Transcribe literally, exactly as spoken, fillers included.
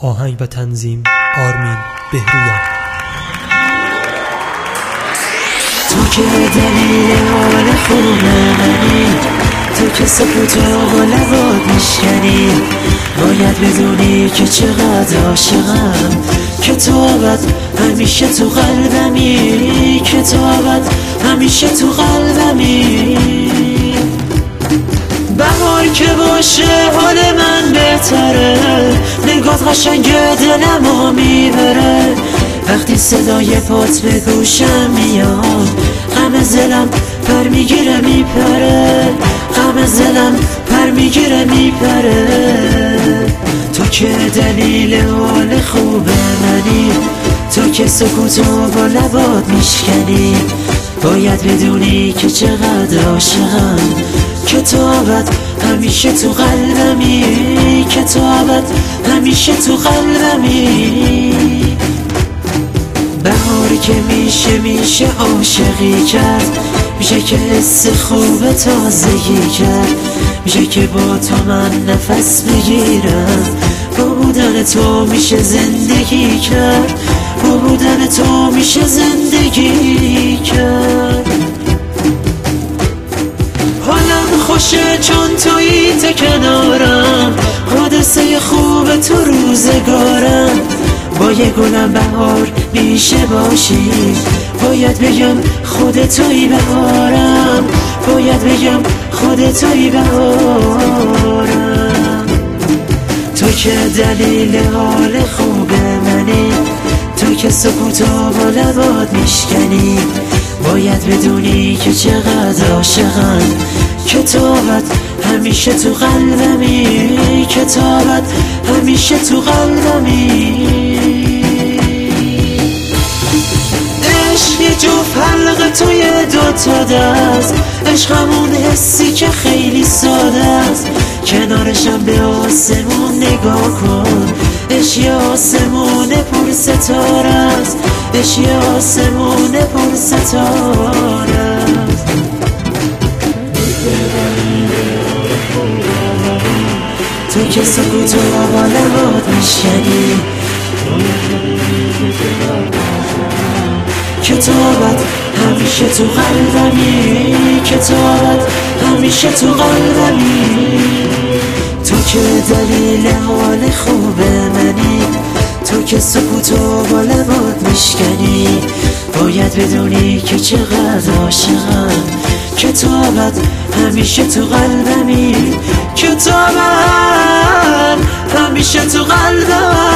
آهنگ و تنظیم آرمین بهروان. تو که دلیل حال خوب منی، تو که سکوتو با لبات میشکنی، باید بدونی که چقدر عاشقم، که تو ابد همیشه تو قلبمی، که تو ابد همیشه تو قلبمی. بهار که باشه حال من بهتره، نگات قشنگه دلمو میبره، وقتی صدای پات به گوشم میاد، غم دلم پر میگیره میپره، غم دلم پر میگیره میپره. تو که دلیل حال خوب منی، تو که سکوتو با لبات میشکنی، باید بدونی که چقدر عاشقم، که تو ابد همیشه تو قلبمی، که تو ابد همیشه تو قلبمی. بهاری که میشه میشه عاشقی کرد، میشه که حس خوب تازگی کرد، میشه که با تو من نفس بگیرم، با بودن تو میشه زندگی کرد، با بودن تو میشه زندگی کرد. حالم خوشه چون تویی تا کنارم، حادثه خوب تو روزگارم، با یه گلم بهار میشه باشی، باید بگم خود تویی بهارم، باید بگم خود تویی بهارم. تو که دلیل حال خوب منی، تو که سکوتو با لبات میشکنی، باید بدونی که چقدر عاشقم، که تو ابد همیشه تو قلبمی، که تو ابد همیشه تو قلبمی. عشق یه جفت حلقه توی دوتا دست، عشق همون حسی که خیلی ساده است، کنارشم به آسمون نگاه کن، عشق یه آسمون پر ستاره است، عشق یه آسمون پر ستاره است. تو که سکوتو با لبات میشکنی، که تو ابد همیشه تو قلبمی، که تو ابد همیشه تو قلبمی. تو که دلیل حال خوب منی، تو که سکوتو با لبات میشکنی، باید بدونی که چقدر عاشقم، که تو ابد همیشه تو قلبمی، که تو ابد همیشه تو قلبم.